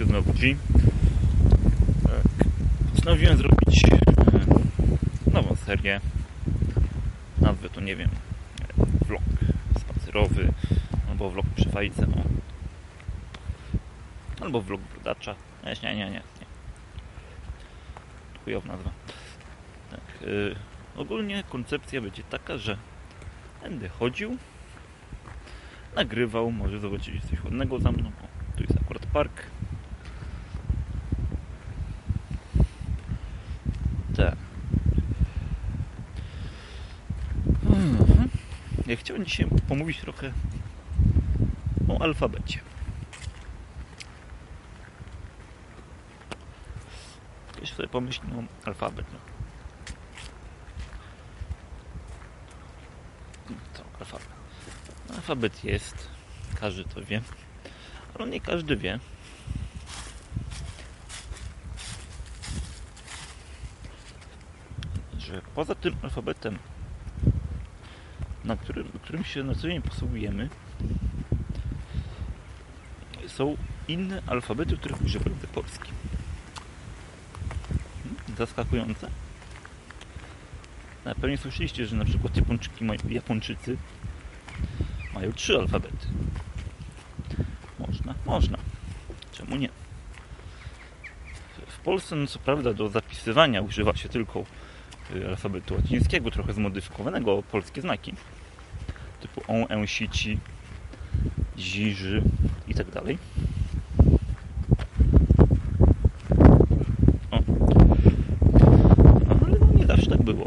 tu znowu G. Postanowiłem zrobić nową serię. Nazwę to nie wiem, vlog spacerowy, albo vlog przy fajce, albo vlog brodacza. Nie. Chujowa nazwa. Tak, ogólnie koncepcja będzie taka, że będę chodził, nagrywał, może zobaczycie coś ładnego za mną. O, tu jest akurat park. Tak. Ja chciałem dzisiaj pomówić trochę o alfabecie. Jeśli sobie pomyślę o alfabet. Co alfabet? Alfabet jest, każdy to wie, ale nie każdy wie, że poza tym alfabetem, którym się na co dzień posługujemy, są inne alfabety, których używa język polski. Zaskakujące. Na pewno słyszeliście, że na przykład Japończycy mają 3 alfabety. Można. Czemu nie? W Polsce, co prawda, do zapisywania używa się tylko alfabetu łacińskiego, trochę zmodyfikowanego o polskie znaki. Typu on, en, si, ci, zi, ży i tak dalej. Ale nie zawsze tak było.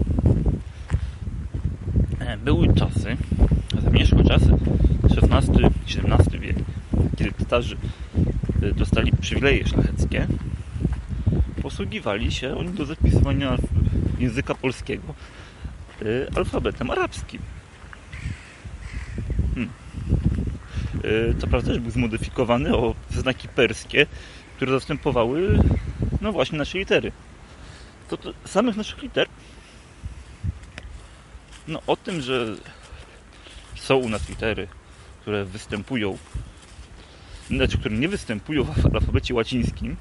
Były czasy, zamierzchłe czasy, XVI-XVII wiek, kiedy Tatarzy dostali przywileje szlacheckie, posługiwali się oni do zapisywania języka polskiego alfabetem arabskim. Co prawda też był zmodyfikowany o znaki perskie, które zastępowały właśnie nasze litery. To samych naszych liter, o tym, że są u nas litery, które występują, które nie występują w alfabecie łacińskim,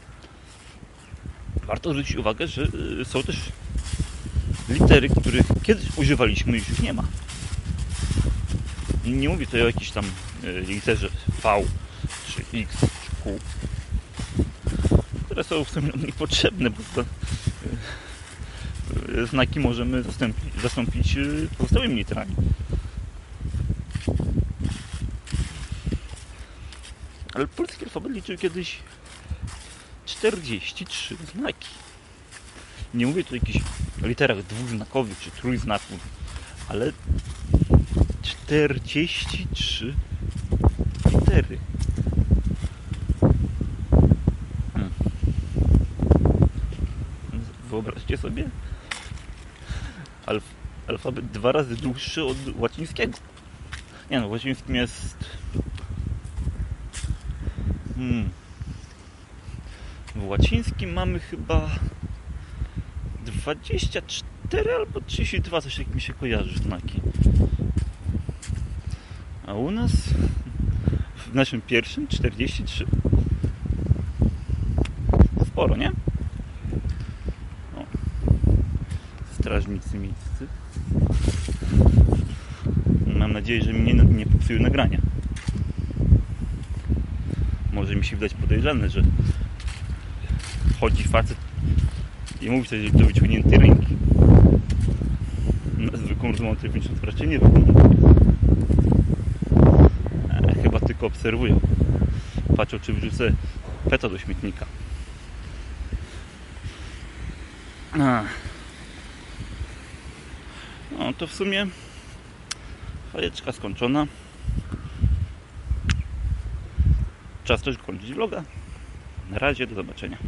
warto zwrócić uwagę, że są też litery, których kiedyś używaliśmy, już nie ma. Nie mówię tutaj o jakiejś tam literze V, czy X, czy Q, które są w sumie niepotrzebne, bo znaki możemy zastąpić pozostałymi literami. Ale polski alfabet liczył kiedyś 43 znaki. Nie mówię tu o jakichś literach dwuznakowych czy trójznaków, ale 43 litery. Wyobraźcie sobie, alfabet 2 razy dłuższy od łacińskiego. W łacińskim jest w łacińskim mamy chyba 24 albo 32, coś jak mi się kojarzy znaki. A u nas w naszym pierwszym 43. Sporo, nie? Strażnicy miejscy. Mam nadzieję, że mi nie popsują nagrania. Może mi się wydać podejrzane, że chodzi facet i mówi coś do wyciągniętej ręki. Na zwykłą rozmowę telefoniczną raczej nie wygląda. Chyba tylko obserwują. Patrzą, czy wrzucę peta do śmietnika. To w sumie fajeczka skończona. Czas też kończyć vloga. Na razie, do zobaczenia.